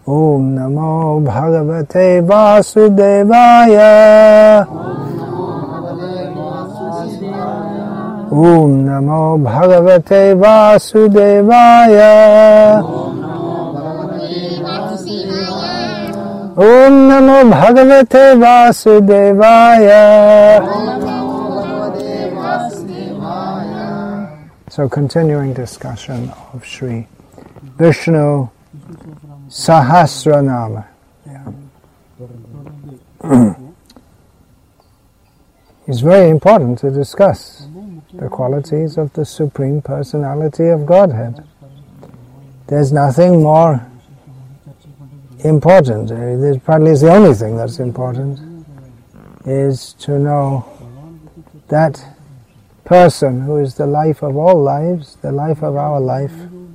Om Namo Bhagavate Vasudevaya. Om Namo Bhagavate Vasudevaya. Om Namo Bhagavate Vasudevaya. So continuing discussion of Sri Vishnu Sahasranama. It's very important to discuss the qualities of the Supreme Personality of Godhead. There's nothing more important. This probably is the only thing that's important, is to know that person who is the life of all lives, the life of our life.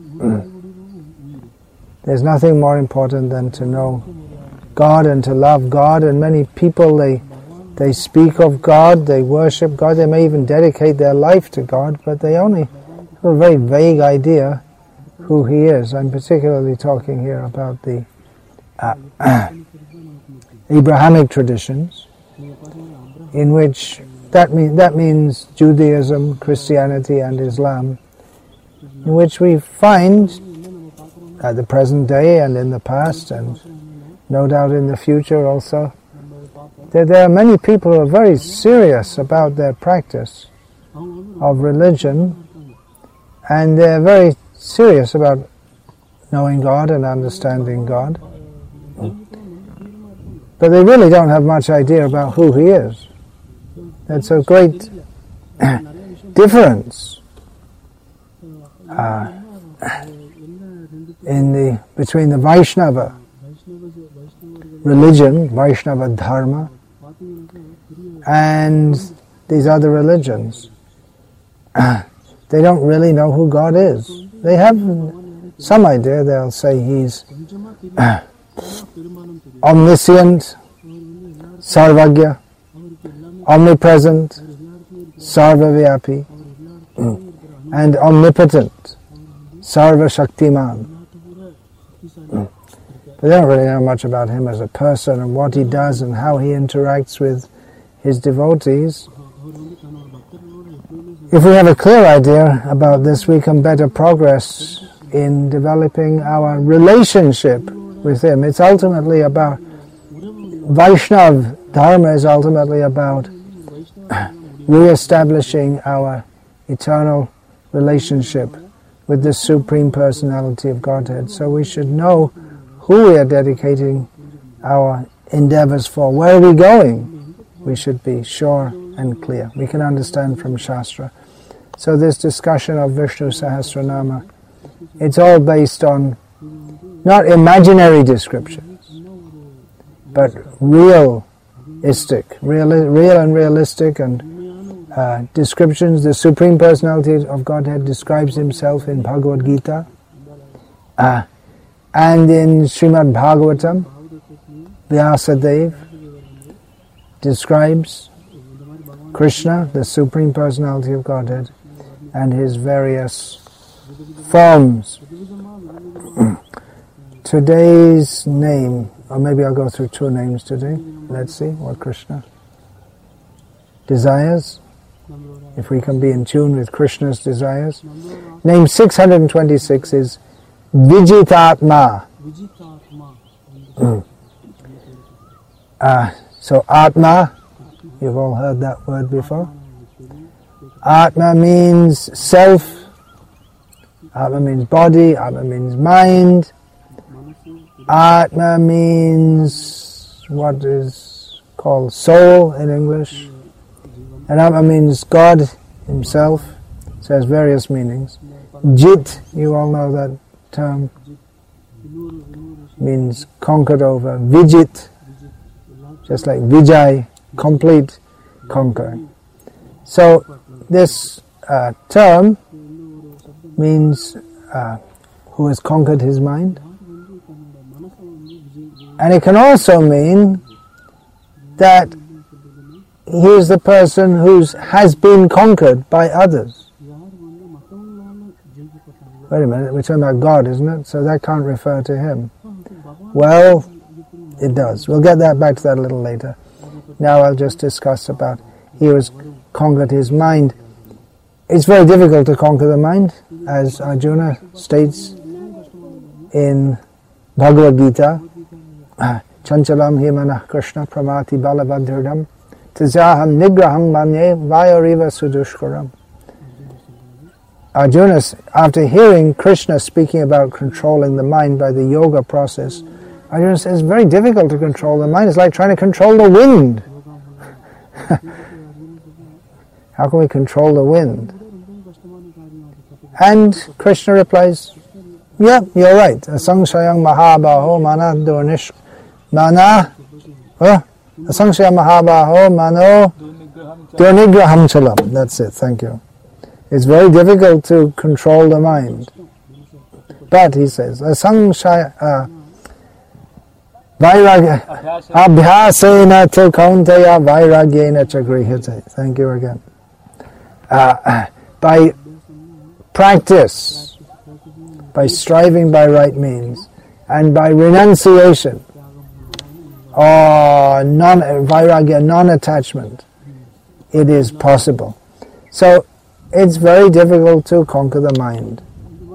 There's nothing more important than to know God and to love God. And many people, they speak of God, they worship God, they may even dedicate their life to God, but they only have a very vague idea who He is. I'm particularly talking here about the Abrahamic traditions, in which that means Judaism, Christianity and Islam, in which we find at the present day and in the past, and no doubt in the future also, that there are many people who are very serious about their practice of religion, and they're very serious about knowing God and understanding God. But they really don't have much idea about who He is. That's a great difference between the Vaishnava religion, Vaishnava Dharma, and these other religions. They don't really know who God is. They have some idea. They'll say He's omniscient, sarvagya, omnipresent, sarvavyapi, and omnipotent, sarva shaktiman. They don't really know much about Him as a person and what He does and how He interacts with His devotees. If we have a clear idea about this, we can better progress in developing our relationship with Him. It's ultimately about, Vaishnav Dharma is ultimately about re-establishing our eternal relationship with the Supreme Personality of Godhead. So we should know who we are dedicating our endeavors for. Where are we going? We should be sure and clear. We can understand from Shastra. So this discussion of Vishnu Sahasranama, it's all based on not imaginary descriptions, but realistic descriptions. The Supreme Personality of Godhead describes Himself in Bhagavad Gita and in Srimad Bhagavatam. Vyasadeva describes Krishna, the Supreme Personality of Godhead, and His various forms. Today's name, or maybe I'll go through two names today. Let's see what Krishna desires, if we can be in tune with Krishna's desires. Name 626 is Vijitatma. So Atma, you've all heard that word before. Atma means self, Atma means body, Atma means mind, Atma means what is called soul in English, and Atma means God Himself. It has various meanings. Jit, you all know that term, means conquered over. Vijit, just like Vijay, complete conquering. So this term means who has conquered his mind. And it can also mean that he is the person who has been conquered by others. Wait a minute, we're talking about God, isn't it? So that can't refer to Him. Well, it does. We'll get back to that a little later. Now I'll just discuss about he has conquered his mind. It's very difficult to conquer the mind, as Arjuna states in Bhagavad Gita. Chanchalam hi manah Krishna pramati balavadhirdam tazaham nigraham manye vayariva sudushkaram. Arjuna, after hearing Krishna speaking about controlling the mind by the yoga process, Arjuna says it's very difficult to control the mind. It's like trying to control the wind. How can we control the wind? And Krishna replies, yeah, you're right. Asangshayang mahabaho mana Asangshayang mahabaho mano durnigraham chalam. That's it, thank you. It's very difficult to control the mind. But, he says, Asangshaya Abhyasena te kaunteya vairagyena cha grihate. Thank you again. By practice, by striving by right means, and by renunciation, or vairagya, non-attachment, it is possible. So, it's very difficult to conquer the mind.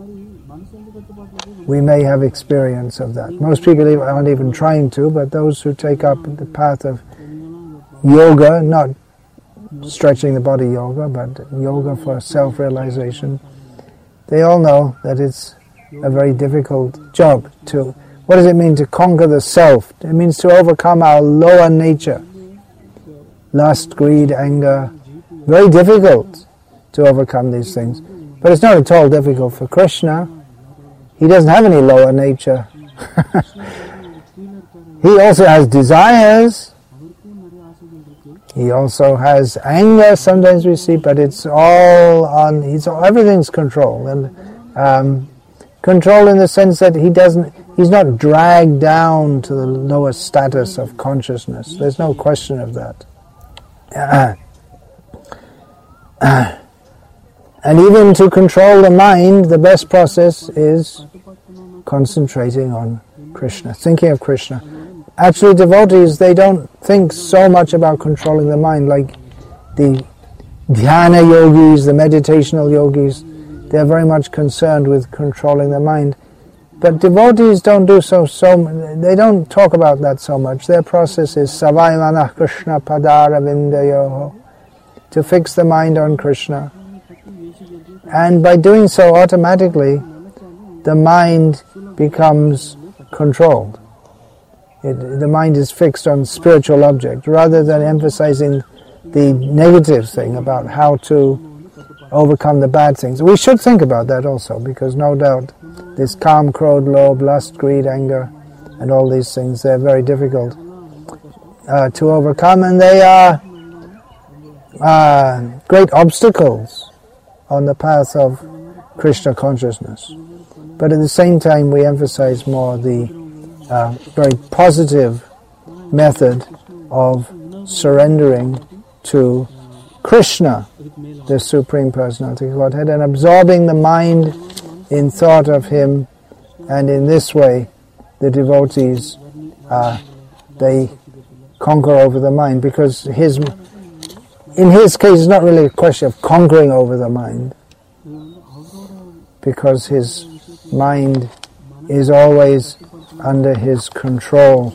We may have experience of that. Most people aren't even trying to, but those who take up the path of yoga, not stretching the body yoga, but yoga for self-realization, they all know that it's a very difficult job to... What does it mean to conquer the self? It means to overcome our lower nature. Lust, greed, anger. Very difficult to overcome these things. But it's not at all difficult for Krishna. He doesn't have any lower nature. He also has desires. He also has anger, sometimes we see, but it's all on, everything's control. And control in the sense that he's not dragged down to the lower status of consciousness. There's no question of that. And even to control the mind, the best process is concentrating on Krishna, thinking of Krishna. Actually, devotees, they don't think so much about controlling the mind like the dhyana yogis, the meditational yogis. They're very much concerned with controlling the mind. But devotees don't do they don't talk about that so much. Their process is savai manah Krishna padara vindayoho, to fix the mind on Krishna. And by doing so, automatically, the mind becomes controlled. The mind is fixed on spiritual object, rather than emphasizing the negative thing about how to overcome the bad things. We should think about that also, because no doubt this calm, krodh, lobh, lust, greed, anger, and all these things, they're very difficult to overcome, and they are great obstacles on the path of Krishna consciousness. But at the same time, we emphasize more the very positive method of surrendering to Krishna, the Supreme Personality of Godhead, and absorbing the mind in thought of Him. And in this way, the devotees, they conquer over the mind, because in his case, it's not really a question of conquering over the mind, because his mind is always under his control.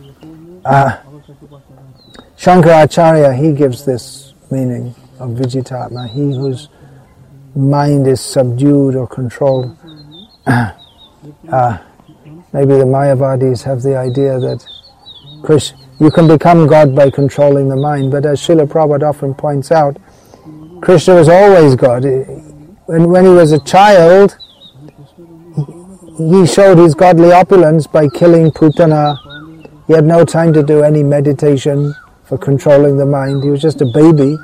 Shankaracharya, he gives this meaning of Vijitatma, he whose mind is subdued or controlled. Maybe the Mayavadis have the idea that you can become God by controlling the mind, but as Srila Prabhupada often points out, Krishna was always God. When he was a child, he showed his godly opulence by killing Putana. He had no time to do any meditation for controlling the mind. He was just a baby.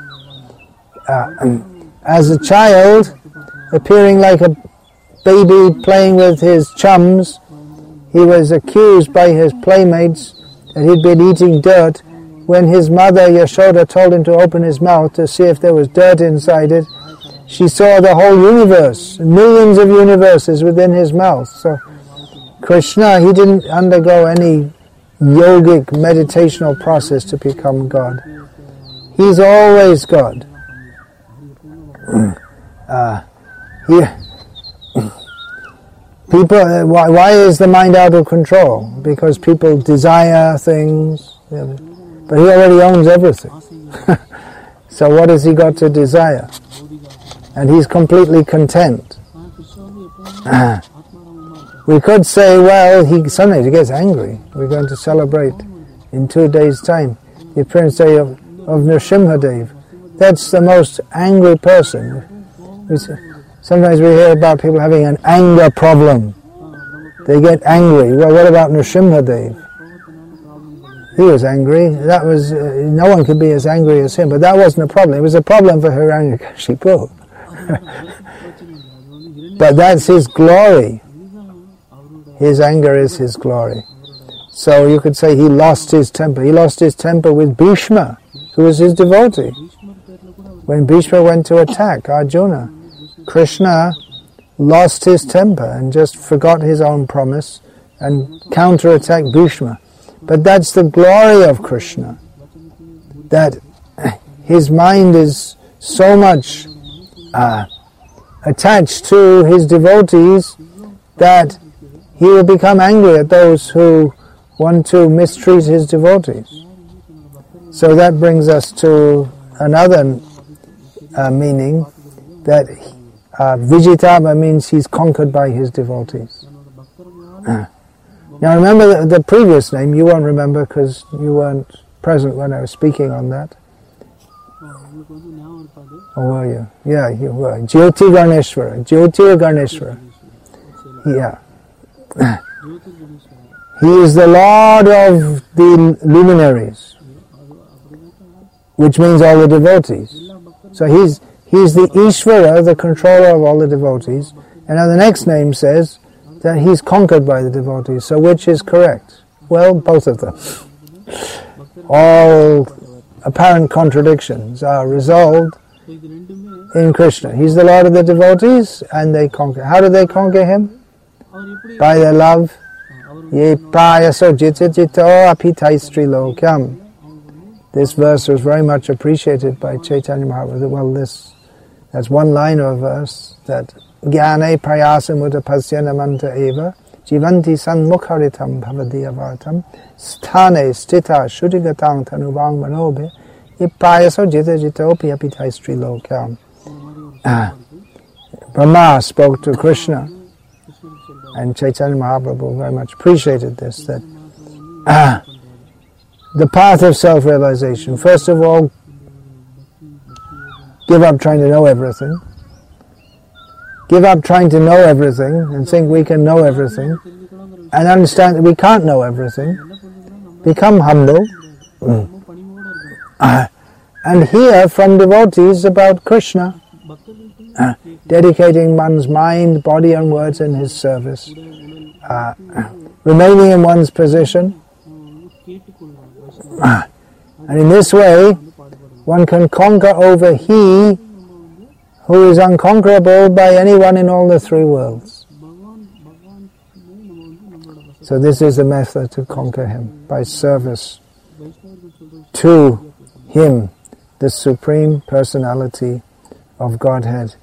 As a child, appearing like a baby playing with his chums, he was accused by his playmates that he'd been eating dirt. When his mother Yashoda told him to open his mouth to see if there was dirt inside it, she saw the whole universe, millions of universes within his mouth. So Krishna, he didn't undergo any yogic meditational process to become God. He's always God. People, why is the mind out of control? Because people desire things, but he already owns everything. So what has he got to desire? And he's completely content. We could say, well, sometimes he gets angry. We're going to celebrate in 2 days' time the appearance day of Nrsimhadev. That's the most angry person. Sometimes we hear about people having an anger problem. They get angry. Well, what about Nrsimhadev? He was angry. That was no one could be as angry as him, but that wasn't a problem. It was a problem for Hiranyakashipu. But that's his glory. His anger is his glory. So you could say he lost his temper. He lost his temper with Bhishma, who was his devotee. When Bhishma went to attack Arjuna, Krishna lost his temper and just forgot his own promise and counterattacked Bhishma. But that's the glory of Krishna, that his mind is so much attached to his devotees that he will become angry at those who want to mistreat his devotees. So that brings us to another meaning, that Vijitama means he's conquered by his devotees. Now remember the previous name, you won't remember because you weren't present when I was speaking on that. Or were you? Yeah, you were. Jyoti Garneshwara. Jyoti Garneshwara. Yeah. He is the Lord of the luminaries, which means all the devotees. So he's the Ishvara, the controller of all the devotees. And now the next name says that he's conquered by the devotees. So which is correct? Well, both of them. All apparent contradictions are resolved in Krishna. He's the Lord of the devotees, and they conquer. How do they conquer him? By their love. Ye prayaso jitito apitaistri lokyam. This verse was very much appreciated by Chaitanya Mahaprabhu. Well, that's one line of a verse, that Jnane prayasam uttapasyana manta eva jivanti sanmukharitam bhavadiyavartam sthane stita shuddhigatang tanubang manobe iprayaso jitajitopi apitaistri lokyam. Brahma spoke to Krishna, and Chaitanya Mahaprabhu very much appreciated this, that the path of self-realization, first of all, give up trying to know everything. Give up trying to know everything and think we can know everything, and understand that we can't know everything. Become humble and hear from devotees about Krishna, dedicating one's mind, body and words in his service, remaining in one's position. And in this way, one can conquer over he who is unconquerable by anyone in all the three worlds. So this is the method to conquer him, by service to him, the Supreme Personality of Godhead.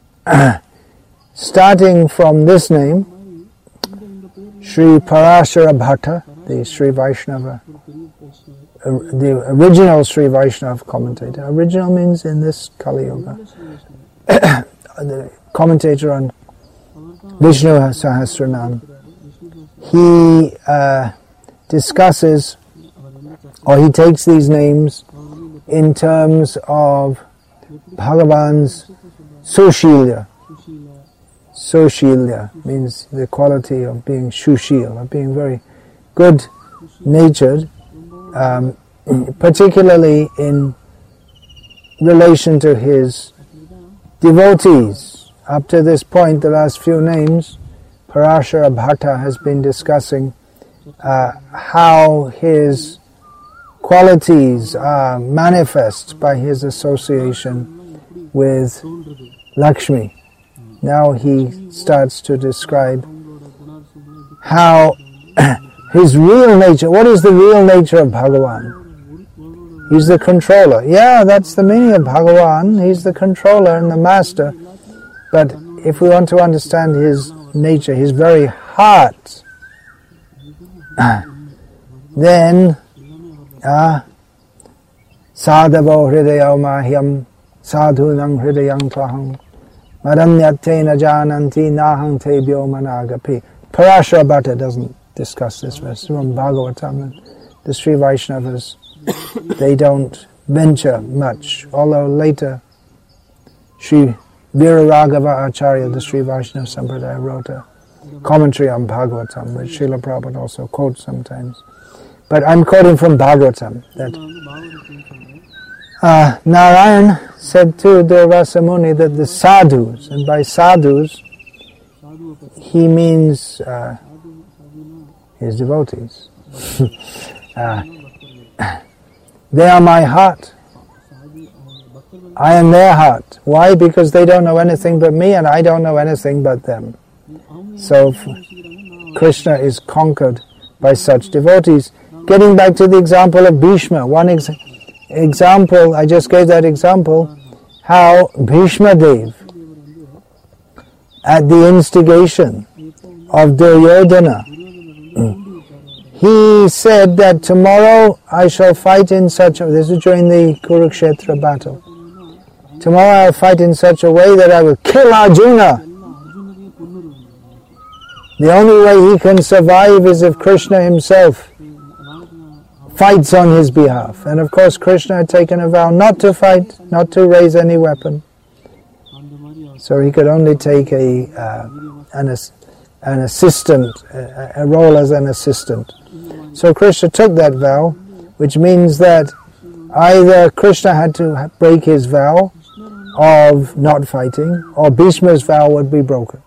Starting from this name, Sri Parashara Bhatta, the Sri Vaishnava, the original Sri Vaishnava commentator. Original means in this Kali Yuga. The commentator on Vishnu Sahasranam. He discusses, or he takes these names in terms of Bhagavan's Sushila. Sushila means the quality of being Shushil, of being very good-natured, particularly in relation to his devotees. Up to this point, the last few names, Parashara Bhatta has been discussing how his qualities are manifest by his association with Lakshmi. Now he starts to describe how his real nature, what is the real nature of Bhagavan? He's the controller. Yeah, that's the meaning of Bhagavan. He's the controller and the master. But if we want to understand his nature, his very heart, then sadhavo hridayau mahyam sadhunam hridayam tvaham maranyate na jananti nahang tebhyo managapi. Parashara Bhatta doesn't discuss this verse from Bhagavatam. The Sri Vaishnavas, they don't venture much, although later Sri Viraraghava Acharya, the Sri Vaishnava Sampradaya, wrote a commentary on Bhagavatam, which Srila Prabhupada also quotes sometimes. But I'm quoting from Bhagavatam that Narayan said to Durvasa Muni that the sadhus, and by sadhus he means his devotees. They are my heart. I am their heart. Why? Because they don't know anything but me and I don't know anything but them. So Krishna is conquered by such devotees. Getting back to the example of Bhishma, one example, I just gave that example, how Bhishma Dev, at the instigation of Duryodhana, he said that tomorrow I shall fight in such a, this is during the Kurukshetra battle, tomorrow I'll fight in such a way that I will kill Arjuna. The only way he can survive is if Krishna himself fights on his behalf. And of course Krishna had taken a vow not to fight, not to raise any weapon. So he could only take an assistant, a role as an assistant. So Krishna took that vow, which means that either Krishna had to break his vow of not fighting, or Bhishma's vow would be broken.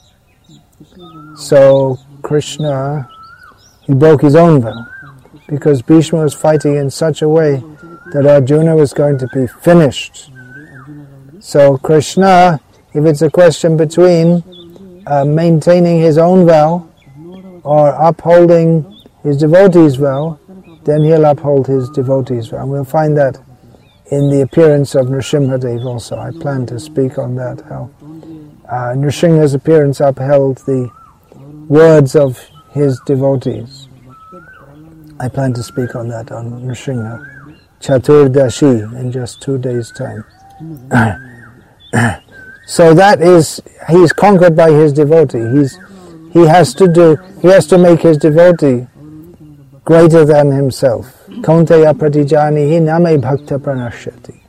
So Krishna, he broke his own vow, because Bhishma was fighting in such a way that Arjuna was going to be finished. So Krishna, if it's a question between maintaining his own vow or upholding his devotee's vow, then he'll uphold his devotee's vow. And we'll find that in the appearance of Nrsimhadev also. I plan to speak on that, how Nrsimha's appearance upheld the words of his devotees. I plan to speak on that on Nrsimha Chaturdashi in just 2 days' time. So that is, he's conquered by his devotee. He has to make his devotee greater than himself. Kaunteya pratijanihi name bhakta pranashyati.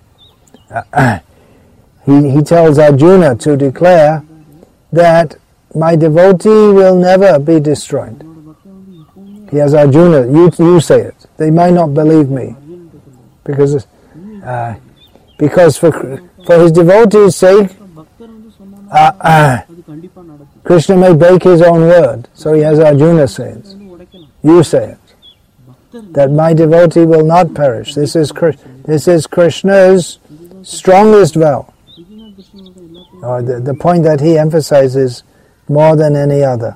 He tells Arjuna to declare that my devotee will never be destroyed. He has Arjuna, you say it. They might not believe me. Because for his devotee's sake, Krishna may break his own word. So he has Arjuna say it. You say it. That my devotee will not perish. This is Krishna's strongest vow. The point that he emphasizes more than any other.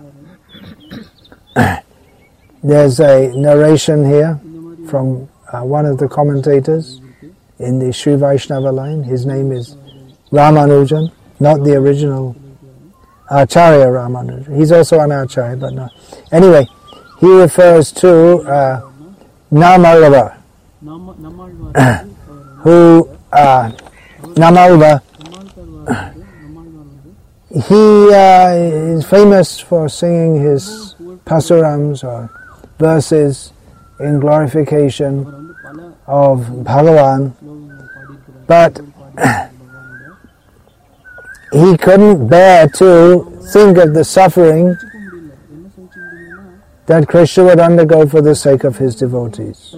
There's a narration here from one of the commentators in the Sri Vaishnava line. His name is Ramanujan, not the original Acharya Ramanujan. He's also an Acharya, but not. Anyway, he refers to Namalva, who Namalva, he is famous for singing his pasurams or verses in glorification of Bhagavan, but he couldn't bear to think of the suffering that Krishna would undergo for the sake of his devotees.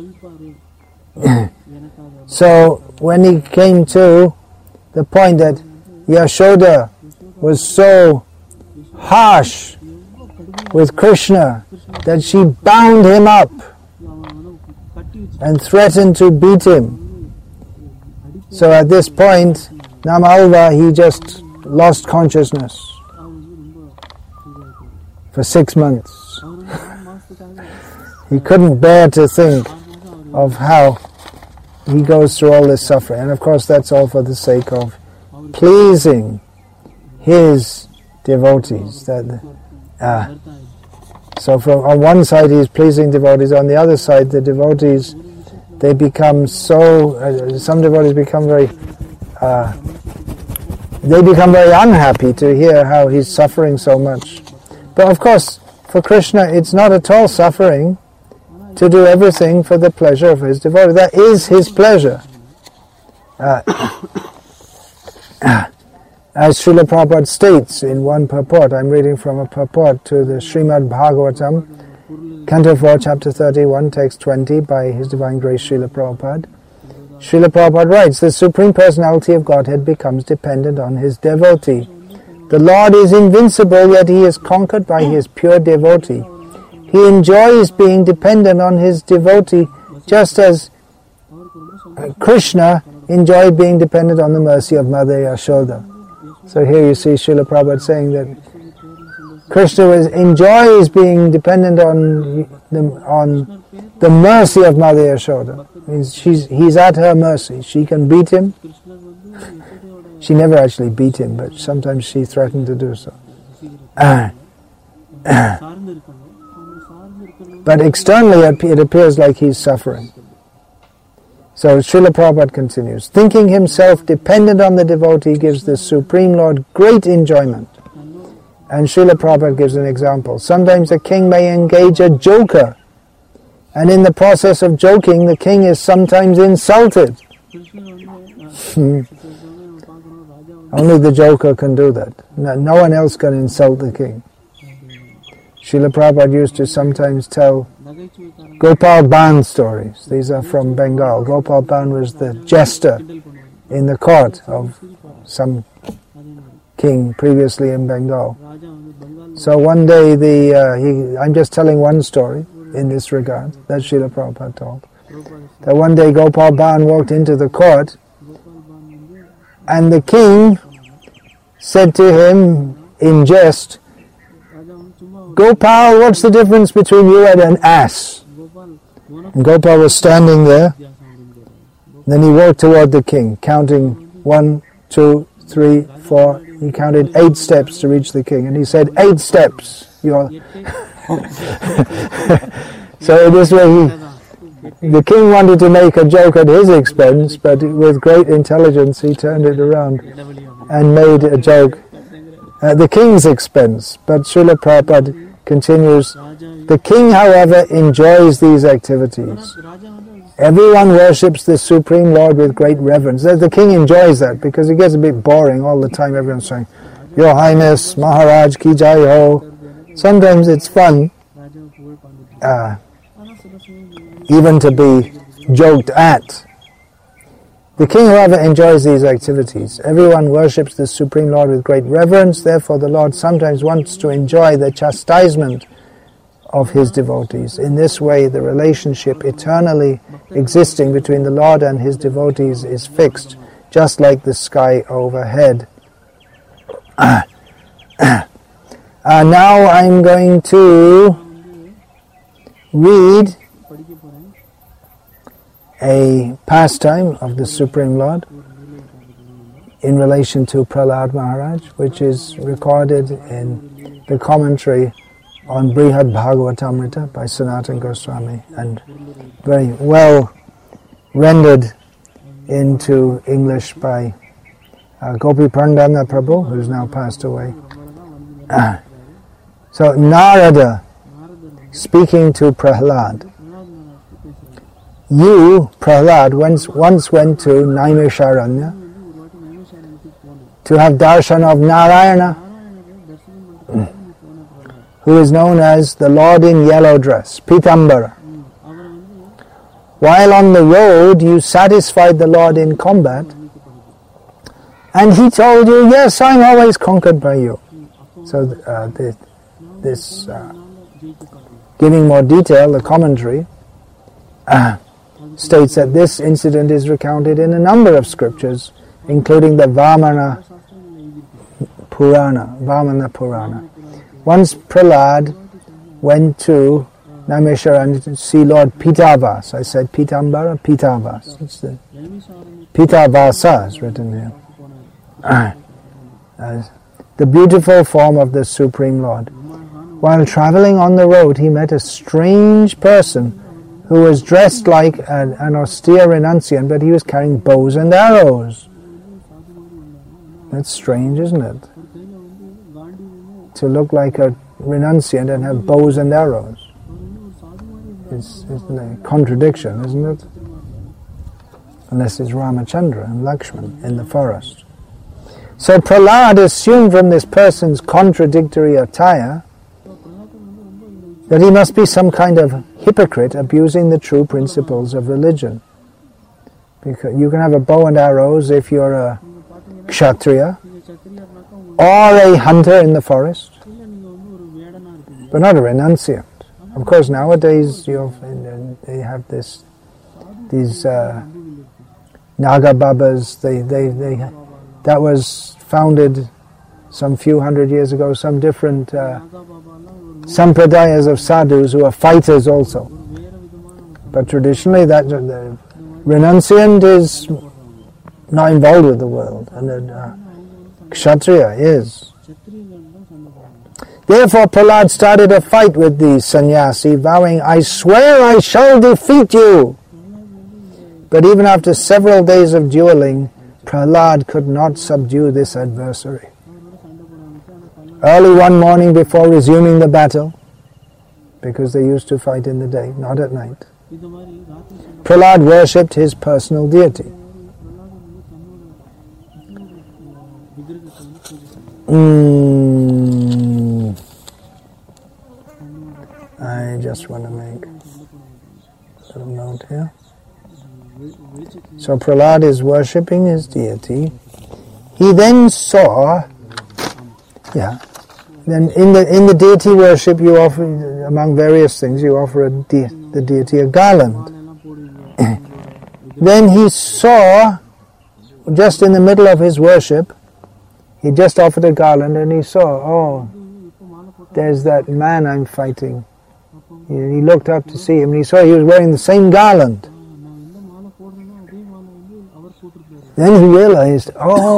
So when he came to the point that Yashoda was so harsh with Krishna that she bound him up and threatened to beat him. So at this point, Namalva, he just lost consciousness for 6 months. He couldn't bear to think of how he goes through all this suffering. And of course that's all for the sake of pleasing his devotees. So from on one side he's pleasing devotees, on the other side the devotees, they become so, some devotees become very unhappy to hear how he's suffering so much. But of course, for Krishna it's not at all suffering to do everything for the pleasure of his devotee. That is his pleasure. As Srila Prabhupada states in one purport, I'm reading from a purport to the Srimad Bhagavatam, Canto 4, Chapter 31, Text 20, by His Divine Grace Srila Prabhupada. Srila Prabhupada writes, the Supreme Personality of Godhead becomes dependent on his devotee. The Lord is invincible, yet he is conquered by his pure devotee. He enjoys being dependent on his devotee, just as Krishna enjoyed being dependent on the mercy of Mother Yashoda. So here you see Srila Prabhupada saying that Krishna enjoys being dependent on the mercy of Mother Yashoda. Means he's at her mercy. She can beat him. She never actually beat him, but sometimes she threatened to do so. But externally it appears like he's suffering. So Srila Prabhupada continues, thinking himself dependent on the devotee gives the Supreme Lord great enjoyment. And Srila Prabhupada gives an example. Sometimes a king may engage a joker, and in the process of joking, the king is sometimes insulted. Only the joker can do that. No one else can insult the king. Srila Prabhupada used to sometimes tell Gopal Ban stories. These are from Bengal. Gopal Ban was the jester in the court of some king previously in Bengal. So one day, I'm just telling one story in this regard that Srila Prabhupada told. That one day Gopal Ban walked into the court and the king said to him in jest, Gopal, what's the difference between you and an ass? And Gopal was standing there. Then he walked toward the king, counting 1, 2, 3, 4. He counted 8 steps to reach the king. And he said, 8 steps. So in this way, the king wanted to make a joke at his expense, but with great intelligence he turned it around and made a joke at the king's expense. But Srila Prabhupada continues, the king, however, enjoys these activities. Everyone worships the Supreme Lord with great reverence. The king enjoys that because it gets a bit boring all the time. Everyone's saying, Your Highness, Maharaj Ki Jai Ho. Sometimes it's fun even to be joked at. The king, however, enjoys these activities. Everyone worships the Supreme Lord with great reverence. Therefore, the Lord sometimes wants to enjoy the chastisement of his devotees. In this way, the relationship eternally existing between the Lord and his devotees is fixed, just like the sky overhead. Now I'm going to read a pastime of the Supreme Lord in relation to Prahlad Maharaj, which is recorded in the commentary on Brihad Bhagavatamrita by Sanatana Goswami and very well rendered into English by Gopi Pandana Prabhu, who's now passed away. So Narada speaking to Prahlad. You, Prahlad, once went to Naimisharanya to have darshan of Narayana, who is known as the Lord in yellow dress, Pitambara. While on the road, you satisfied the Lord in combat, and he told you, yes, I'm always conquered by you. So this giving more detail, the commentary states that this incident is recounted in a number of scriptures, including the Vamana Purana. Once Prahlad went to Naimesharanya to see Lord Pitavas. I said Pitambara, Pitavas. It's the Pitavasa is written here. The beautiful form of the Supreme Lord. While traveling on the road, he met a strange person who was dressed like an austere renunciant, but he was carrying bows and arrows. That's strange, isn't it? To look like a renunciant and have bows and arrows. It's a contradiction, isn't it? Unless it's Ramachandra and Lakshman in the forest. So Prahlad assumed from this person's contradictory attire that he must be some kind of hypocrite abusing the true principles of religion. Because you can have a bow and arrows if you're a kshatriya or a hunter in the forest, but not a renunciant. Of course, nowadays they have these Naga Babas. That was founded some few hundred years ago. Some different sampradayas of sadhus who are fighters also. But traditionally, that the renunciant is not involved with the world, and the kshatriya is. Therefore, Prahlad started a fight with the sannyasi, vowing, "I swear I shall defeat you." But even after several days of dueling, Prahlad could not subdue this adversary. Early one morning before resuming the battle, because they used to fight in the day, not at night, Prahlad worshipped his personal deity. I just want to make a little note here. So Prahlad is worshipping his deity. He then saw, then in the deity worship you offer, among various things, you offer the deity a garland. Then he saw, just in the middle of his worship, he just offered a garland and he saw, there's that man I'm fighting. He looked up to see him and he saw he was wearing the same garland. Then he realized,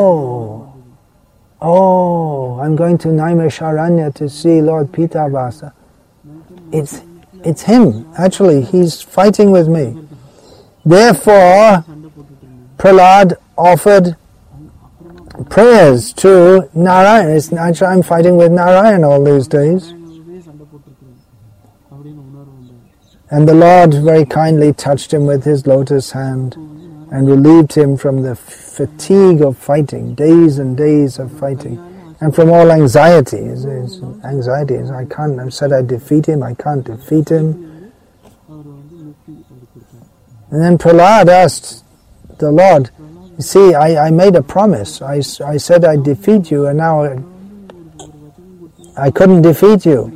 I'm going to Naimesharanya to see Lord Pitavasa. It's him. Actually, he's fighting with me. Therefore, Prahlad offered prayers to Narayan. Actually, I'm fighting with Narayan all these days. And the Lord very kindly touched him with his lotus hand and relieved him from the fatigue of fighting, days and days of fighting, and from all anxiety. His anxiety is, I said I defeat him, I can't defeat him. And then Prahlad asked the Lord, you see, I made a promise. I said I'd defeat you, and now I couldn't defeat you.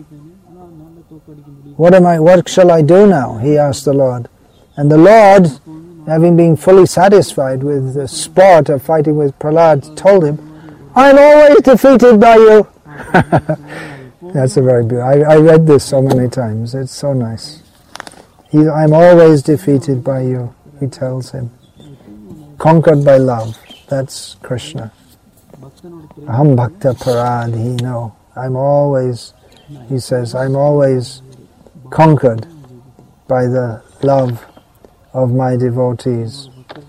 What shall I do now? He asked the Lord. And the Lord, having been fully satisfied with the sport of fighting with Prahlad, told him, I'm always defeated by you. That's a very beautiful. I read this so many times. It's so nice. I'm always defeated by you, he tells him. Conquered by love. That's Krishna. Aham bhakta paradhino. He says, I'm always conquered by the love of my devotees.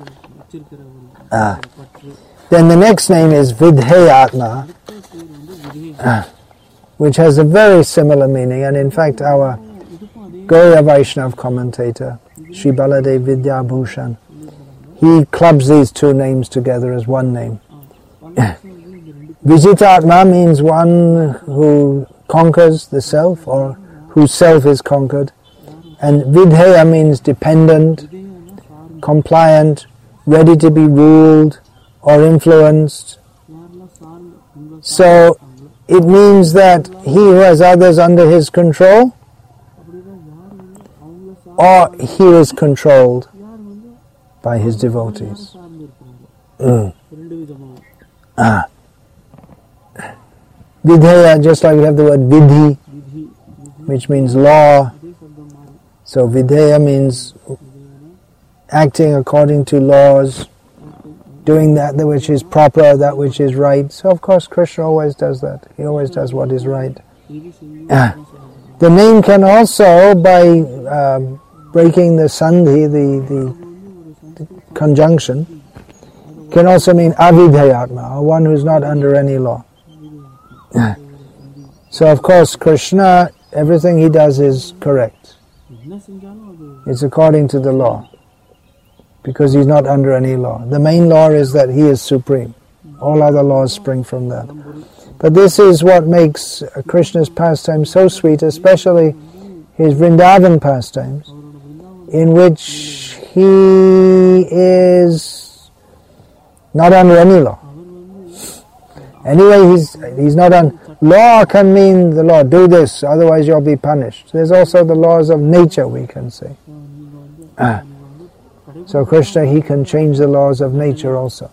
Then the next name is Vidheyatma, which has a very similar meaning, and in fact our Gauriya Vaishnav commentator, Sri Baladev Vidyabhushan, he clubs these two names together as one name. Vijitatma means one who conquers the self, or whose self is conquered, and Vidheya means dependent, compliant, ready to be ruled or influenced. So it means that he who has others under his control, or he is controlled by his devotees. Vidheya, just like we have the word vidhi, which means law, So videya means acting according to laws, doing that which is proper, that which is right. So of course Krishna always does that. He always does what is right. The name can also, by breaking the sandhi, the conjunction, can also mean avidhayatma, or one who's not under any law. So of course Krishna, everything he does is correct. It's according to the law, because he's not under any law. The main law is that he is supreme. All other laws spring from that. But this is what makes Krishna's pastime so sweet, especially his Vrindavan pastimes, in which he is not under any law. Anyway, he's not on. Law can mean the law, do this, otherwise you'll be punished. There's also the laws of nature, we can say. So Krishna, he can change the laws of nature also.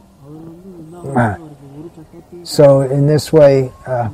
So in this way,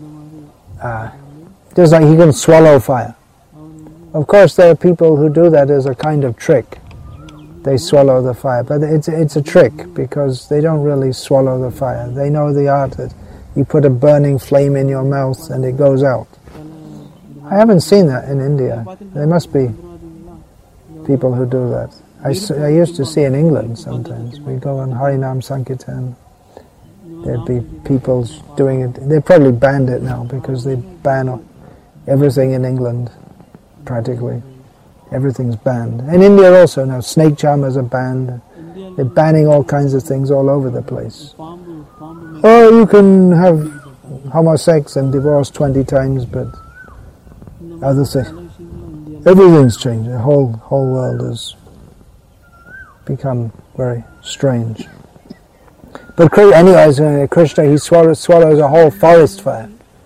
just like he can swallow fire. Of course there are people who do that as a kind of trick. They swallow the fire, but it's a trick, because they don't really swallow the fire. They know the art that you put a burning flame in your mouth and it goes out. I haven't seen that in India. There must be people who do that. I used to see in England sometimes. We go on Harinam Sankirtan. There'd be people doing it. They probably banned it now, because they ban everything in England, practically. Everything's banned. In India also now, snake charmers are banned. They're banning all kinds of things all over the place. Oh, you can have homosex and divorce 20 times, but other things. Everything's changed. The whole world has become very strange. But anyways, Krishna, he swallows a whole forest fire.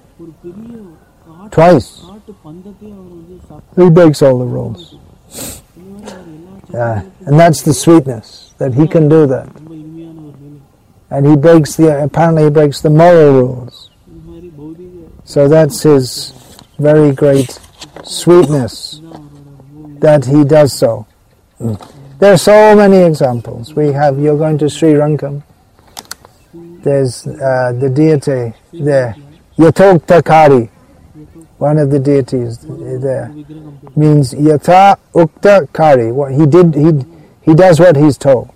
Twice. He breaks all the rules. And that's the sweetness, that he can do that. And apparently he breaks the moral rules. So that's his very great sweetness, that he does so. There are so many examples. You're going to Sri Rangam. There's the deity there, Yatoktakari, one of the deities there, means Yata Ukta Kari. What he does what he's told.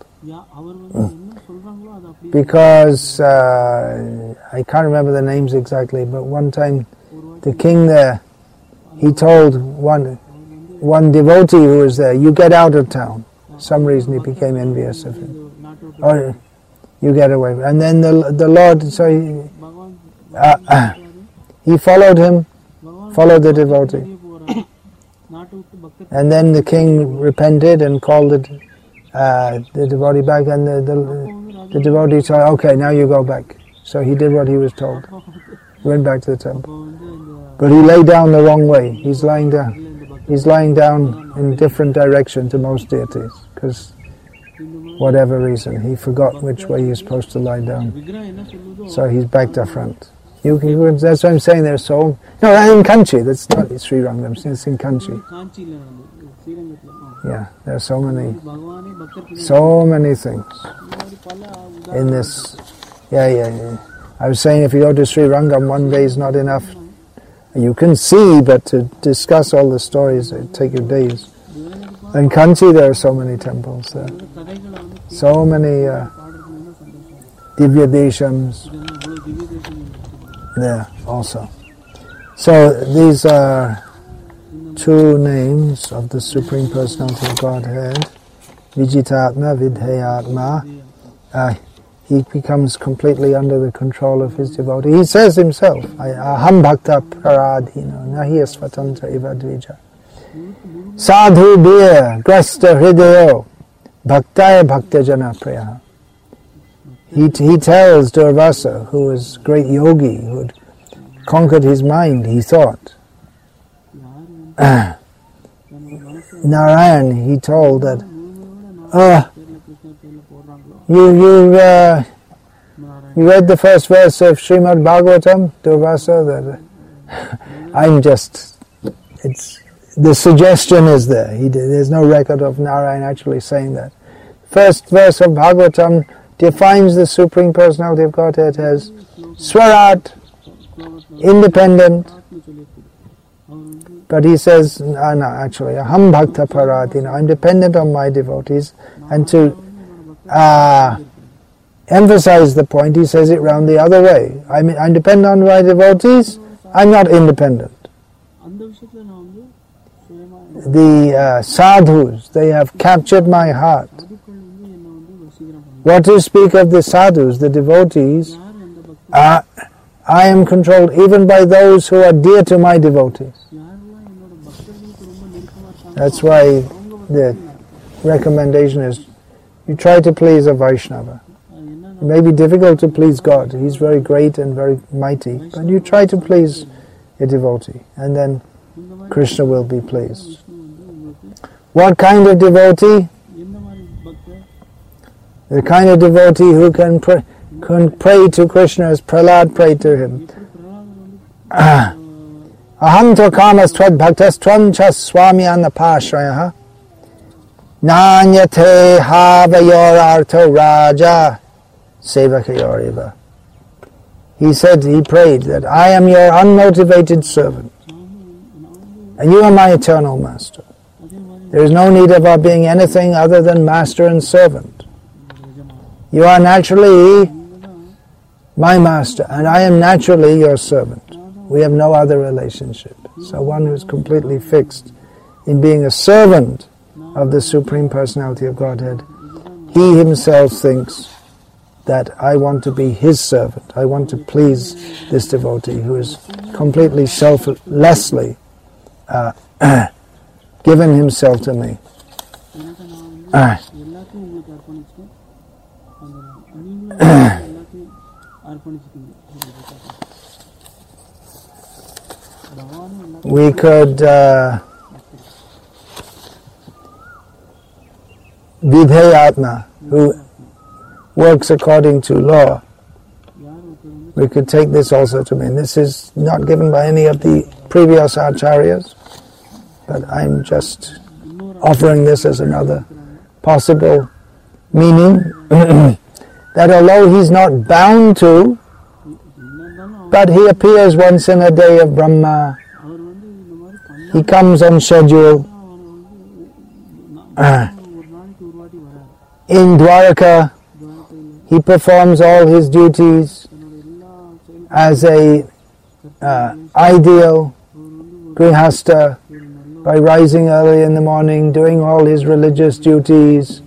Because I can't remember the names exactly, but one time the king there, he told one devotee who was there, "You get out of town." For some reason he became envious of him. Or you get away. And then the Lord, so he followed him, followed the devotee. And then the king repented and called the devotee back, and the devotee said, "Okay, now you go back." So he did what he was told. He went back to the temple. But he lay down the wrong way. He's lying down in a different direction to most deities, because whatever reason, he forgot which way he's supposed to lie down. So he's back to front. That's what I'm saying. There's in Kanchi. That's not Sri Rangam. It's in Kanchi. Yeah, there are so many things in this. Yeah. I was saying, if you go to Sri Rangam, one day is not enough. You can see, but to discuss all the stories, it take you days. In Kanchi, there are so many temples there. So many Divya Deshams there also. So these are two names of the Supreme Personality of Godhead. Vijitatma, Vidheyatma. He becomes completely under the control of his devotee. He says himself, "Aham bhakta paradhino, nahi svatantra iva dvija. Sadhu bir grasta hridayo, bhaktaya bhaktajana priya." He tells Durvasa, who was a great yogi, who had conquered his mind, he thought. Narayan, he told that, you read the first verse of Srimad Bhagavatam, Durvasa, that the suggestion is there. There's no record of Narayan actually saying that. First verse of Bhagavatam defines the Supreme Personality of Godhead as Swarat, independent. But he says, no, actually, Aham Bhakta Paratina, I'm dependent on my devotees. And to emphasize the point, he says it round the other way. I'm dependent on my devotees, I'm not independent. The sadhus, they have captured my heart. What to speak of the sadhus, the devotees, I am controlled even by those who are dear to my devotees. That's why the recommendation is you try to please a Vaishnava. It may be difficult to please God. He's very great and very mighty. But you try to please a devotee, and then Krishna will be pleased. What kind of devotee? The kind of devotee who can pray to Krishna as Prahlad prayed to him. Aham to kamas tvad bhaktas tvam cha swamyana pashrayah nanyate havayor artho raja sevakayoriva. He said, he prayed that I am your unmotivated servant and you are my eternal master. There is no need of our being anything other than master and servant. You are naturally my master and I am naturally your servant. We have no other relationship. So one who is completely fixed in being a servant of the Supreme Personality of Godhead, he himself thinks that I want to be his servant. I want to please this devotee who is completely selflessly given himself to me. We could Vidheyatma, who works according to law. We could take this also to mean. This is not given by any of the previous acharyas, but I'm just offering this as another possible meaning, that although he's not bound to, but he appears once in a day of Brahma. He comes on schedule. In Dwaraka, he performs all his duties as a ideal grihasta by rising early in the morning, doing all his religious duties.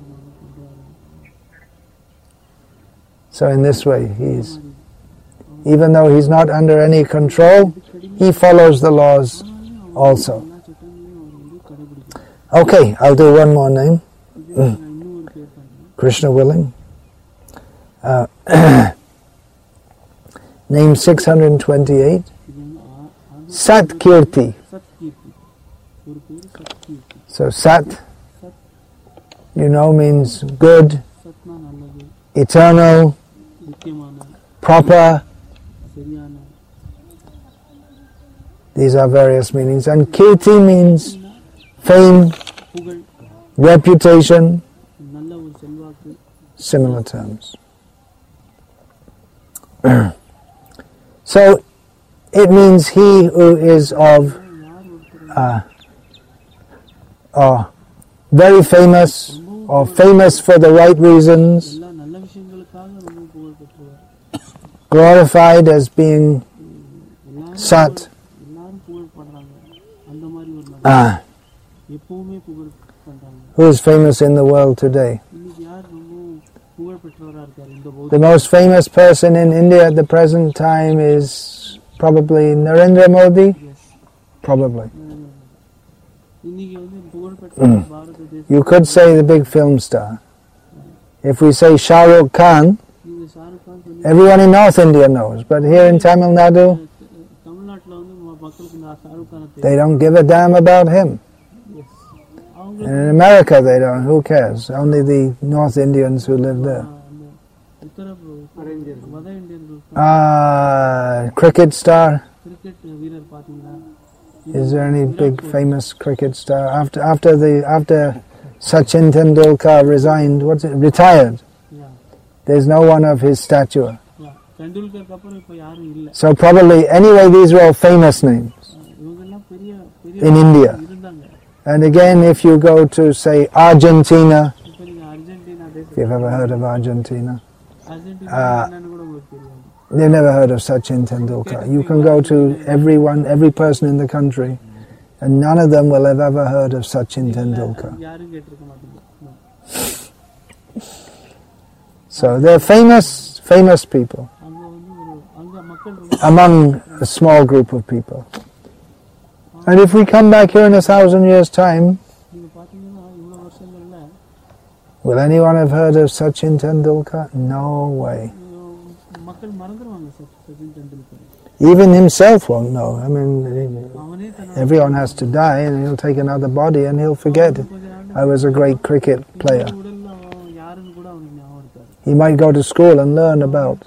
So in this way, even though he's not under any control, he follows the laws also. Okay, I'll do one more name. Krishna willing. Name 628. Sat Kirti. So Sat, means good, eternal, proper. These are various meanings. And Kirti means fame, reputation, similar terms. So it means he who is of very famous or famous for the right reasons, glorified as being Sat, who is famous in the world today. The most famous person in India at the present time is probably Narendra Modi. Probably. You could say the big film star. If we say Shah Rukh Khan, everyone in North India knows, but here in Tamil Nadu, they don't give a damn about him. And in America they don't, who cares? Only the North Indians who live there. Cricket star. Is there any big famous cricket star after Sachin Tendulkar retired? There's no one of his stature. So probably, anyway, these are all famous names in India. And again, if you go to, say, Argentina, if you've ever heard of Argentina, they've never heard of Sachin Tendulkar. You can go to every person in the country, and none of them will have ever heard of Sachin Tendulkar. So they're famous people among a small group of people. And if we come back here in 1,000 years' time, will anyone have heard of Sachin Tendulkar? No way. Even himself won't know. I mean, everyone has to die and he'll take another body and he'll forget, I was a great cricket player. He might go to school and learn about.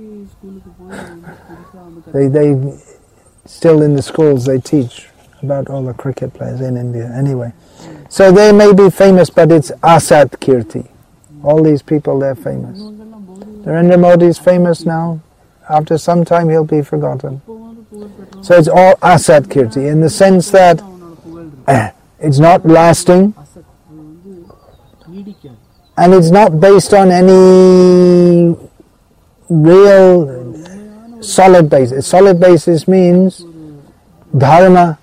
They still in the schools they teach about all the cricket players in India. Anyway, so they may be famous, but it's Asat Kirti. All these people, they're famous. Narendra Modi is famous now. After some time, he'll be forgotten. So it's all Asat Kirti in the sense that it's not lasting, and it's not based on any real solid basis. Solid basis means dharma,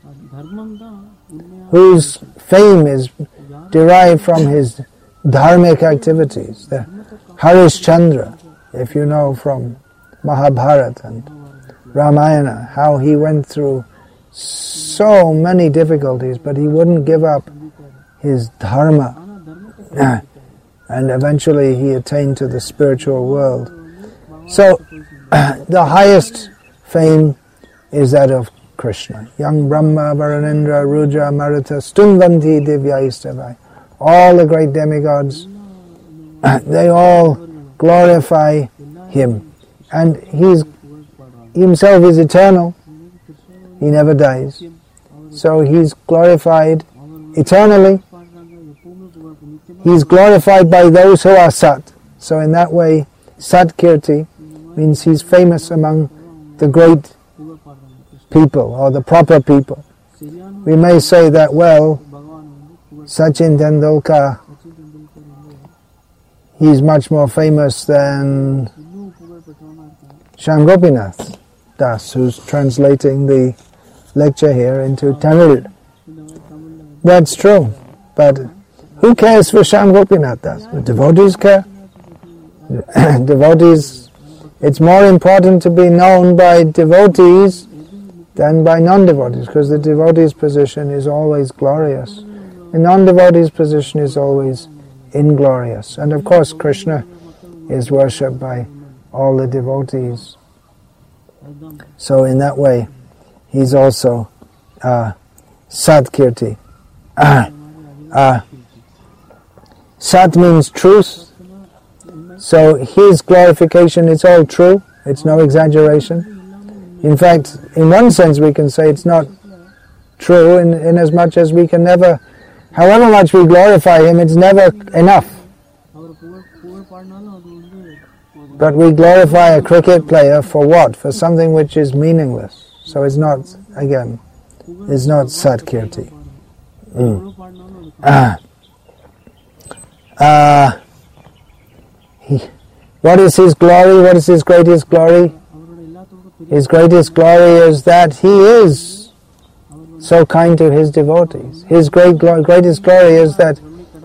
whose fame is derived from his dharmic activities. The Harishchandra, if you know from Mahabharata and Ramayana, how he went through so many difficulties, but he wouldn't give up his dharma. And eventually he attained to the spiritual world. So the highest fame is that of Krishna. Yang Brahma, Varanendra, Rudra, Maruta, Stunvanti, Divyaistava. All the great demigods, they all glorify him. And he himself is eternal. He never dies. So he's glorified eternally. He's glorified by those who are Sat. So in that way, Sat Kirti means he's famous among the great people or the proper people. We may say that, well, Sachin Tendulkar, he's much more famous than Shyam Gopinath Das, who's translating the lecture here into Tamil. That's true, but who cares for Shyam Gopinath Das? The devotees care. Devotees, it's more important to be known by devotees than by non-devotees, because the devotee's position is always glorious. The non-devotee's position is always inglorious. And of course Krishna is worshipped by all the devotees. So in that way, he's also Satkirti. Sat means truth. So his glorification is all true. It's no exaggeration. In fact, in one sense we can say it's not true in as much as we can never, however much we glorify him, it's never enough. But we glorify a cricket player for what? For something which is meaningless. So it's not, again, it's not Satkirti. What is his glory? What is his greatest glory? His greatest glory is that he is so kind to his devotees. His greatest glory is that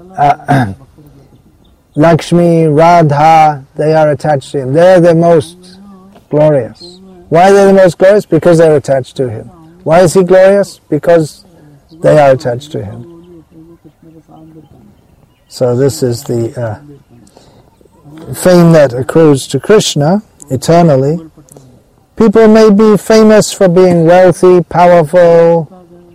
Lakshmi, Radha, they are attached to him. They're the most glorious. Why are they the most glorious? Because they're attached to him. Why is he glorious? Because they are attached to him. So this is the fame that accrues to Krishna eternally. People may be famous for being wealthy, powerful,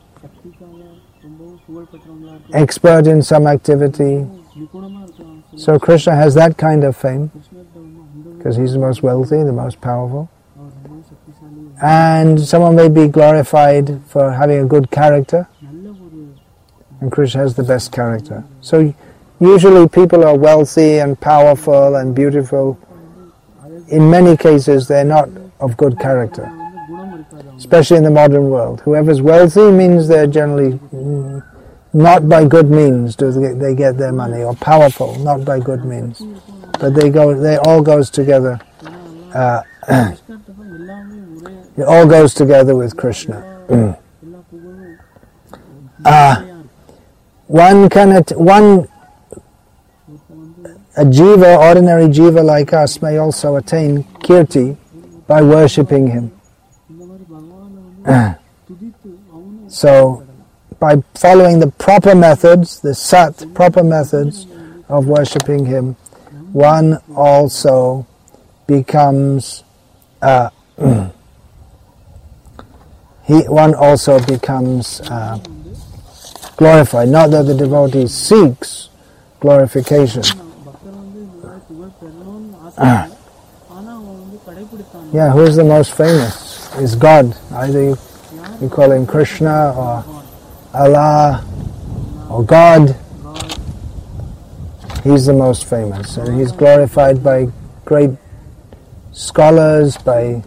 expert in some activity. So Krishna has that kind of fame because he's the most wealthy, the most powerful. and someone may be glorified for having a good character, and Krishna has the best character. So usually people are wealthy and powerful and beautiful. In many cases they're not of good character, especially in the modern world. Whoever's wealthy means they're generally not by good means do they get their money, or powerful, not by good means. But they all goes together. It all goes together with Krishna. A jiva, ordinary jiva like us, may also attain kirti by worshipping him. So, by following the proper methods, the sat, proper methods of worshipping him, one also becomes glorified. Not that the devotee seeks glorification. Yeah, who is the most famous? Is God. Either you call him Krishna or Allah or God. He's the most famous, and he's glorified by great scholars, by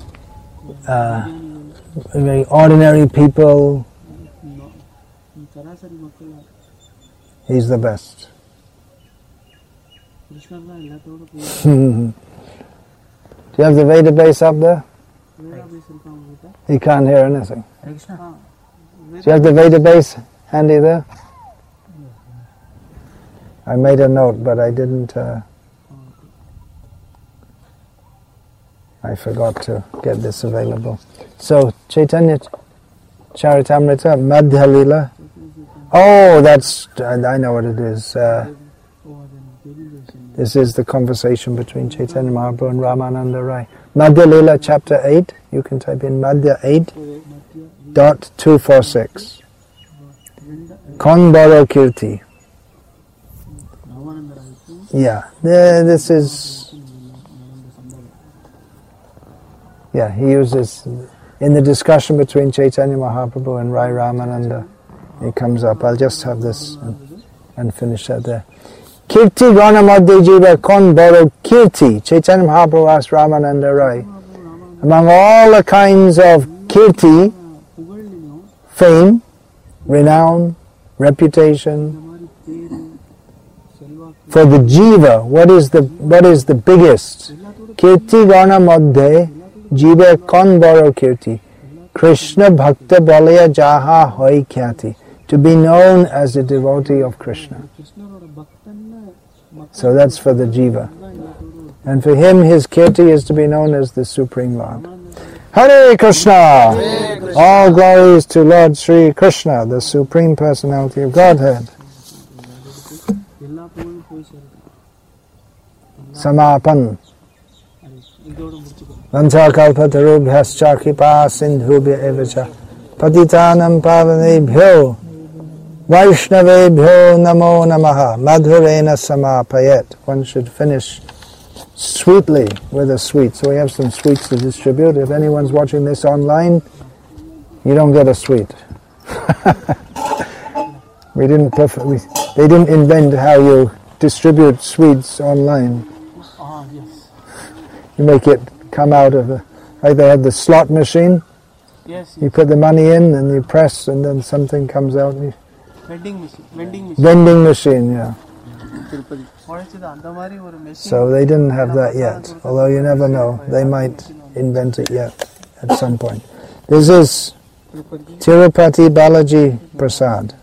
very ordinary people. He's the best. Do you have the Veda base up there? He can't hear anything. Do you have the Veda base handy there? I made a note, but I didn't. I forgot to get this available. So, Chaitanya Charitamrita, Madhya Lila. Oh, I know what it is. This is the conversation between Chaitanya Mahaprabhu and Ramananda Rai. Madhya Lila, chapter 8. You can type in Madhya 8.246. Konbaro Kirti. Yeah, this is... Yeah, he uses... In the discussion between Chaitanya Mahaprabhu and Rai Ramananda, it comes up. I'll just have this and finish that there. Kirti Gana Madhya Jiva Kon Baro Kirti. Chaitanya Mahaprabhu asked Ramananda Rai, among all the kinds of kirti, fame, renown, reputation, for the jiva, what is the biggest? Kirti Gana Madhya Jiva Kon Baro Kirti. Krishna Bhakta Balaya Jaha Hoi Khyati. To be known as a devotee of Krishna. So that's for the jiva. And for him, his kirti is to be known as the Supreme Lord. Hare Krishna! Hare Krishna. All glories to Lord Sri Krishna, the Supreme Personality of Godhead. Samapan. Vanchakalpatarubhyascha kripa sindhubhya evacha patitanam pavanebhyo Vaishnavebhyo namo namaha madhurena samapayet. One should finish sweetly with a sweet. So we have some sweets to distribute. If anyone's watching this online, you don't get a sweet. They didn't invent how you distribute sweets online. You make it come out of like they had the slot machine. Yes. You put the money in and you press and then something comes out. Vending machine, yeah. So they didn't have that yet. Although you never know. They might invent it yet at some point. This is Tirupati Balaji Prasad.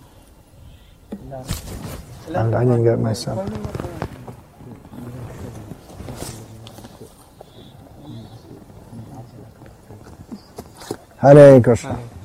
And I didn't get it myself. Hare Krishna.